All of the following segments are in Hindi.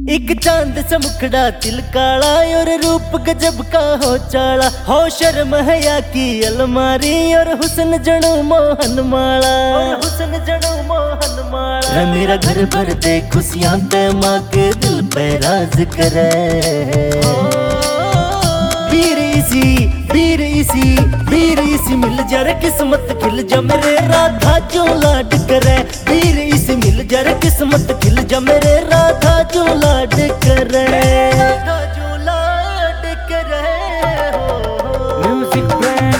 एक चांद सा मुखड़ा तिलकाला और रूप गजब का हो चाला, हो शर्म हया की अलमारी और हुस्न जणु मोहन माला, हुस्न जणु मोहन माला। मेरा घर भर दे खुशियां ते माँ के दिल पे राज करे। वीर इसी मिल जा रे किस्मत खिल जा मेरे राधा जो लाड करे। वीर इसी मिल जा रे किस्मत खिल जा मेरे राधा जो लाड करे। राधा जो लाड करे। म्यूजिक ब्रांड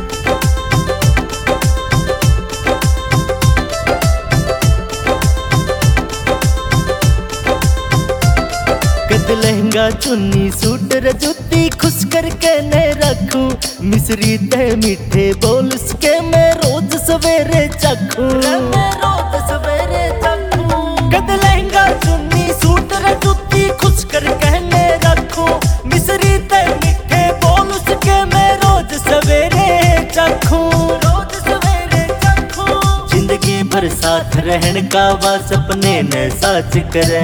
लहंगा चुन्नी सूट रजूती खुश करके न रखूं, मिसरी ते मीठे बोल के मैं रोज सवेरे चखूं, रोज सवेरे चखूं। कद लहंगा चुन्नी सूट रजूती खुश करके न रखूं, मिसरी ते मीठे बोल के मैं रोज सवेरे चखूं, रोज सवेरे चखूं। जिंदगी भर साथ रहन का वा सपने न सच करे।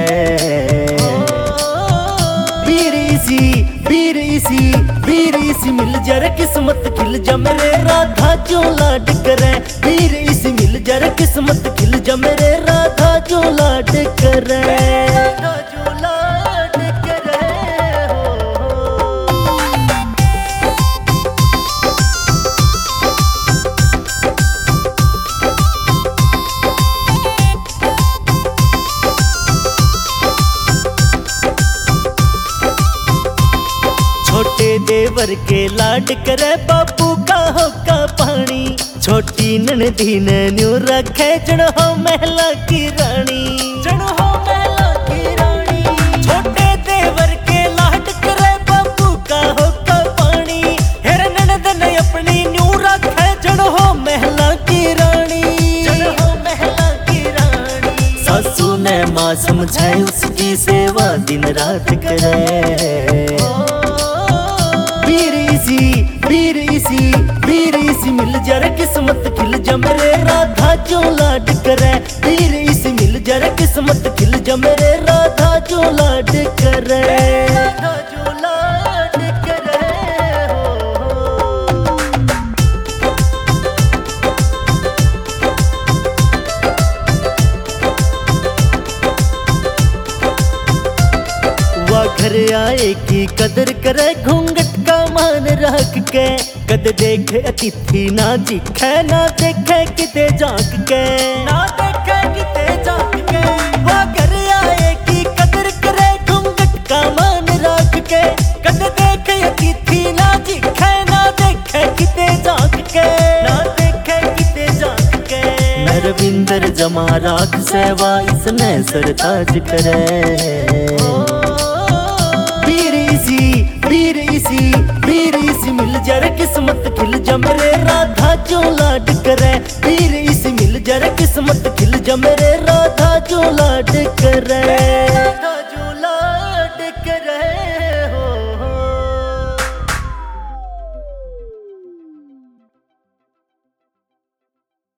वीर इसी मिल जा रे किस्मत खिल जा मेरे राधा जो लाड करे। वीर इसी मिल जा रे किस्मत खिल जा मेरे राधा जो लाड करे। राधा जो लाड करे। छोटे देवर के लाड करे बापू का होका पानी, छोटी ननदी ने न्यू रखे जण हो महला की रानी, जण हो महला की रानी। छोटे देवर के लाड करे बापू का होका पानी, हेर ननद ने अपनी न्यू रखे जण हो महला की रानी, जण हो महला की रानी। सासू ने माँ समझाए उसकी सेवा दिन रात करे। वीर इसी मिल जा रे किस्मत खिल जा मेरे राधा जो लाड करे। वीर इसी मिल जा रे किस्मत खिल जा मेरे राधा जो लाड करे। राधा जो लाड करे। घर आए की कदर करे घूंघट का मान रख के, कद देखे अतिथि ना दिखे ना देखे किते झांक के, ना देखे किते झांक के। वो घर आए की कदर करे घूंघट का मान रख के, कद देखे अतिथि ना दिखे ना देखे किते झांक के, ना देखे किते झांक के। मैं रविंदर जमा राख सेवा इसने सरताज करे। वीर इसी मिल जा रे किस्मत खिल जा मेरे राधा जो लाड करे। वीर इसी मिल जा रे किस्मत खिल जा मेरे राधा जो लाड करे।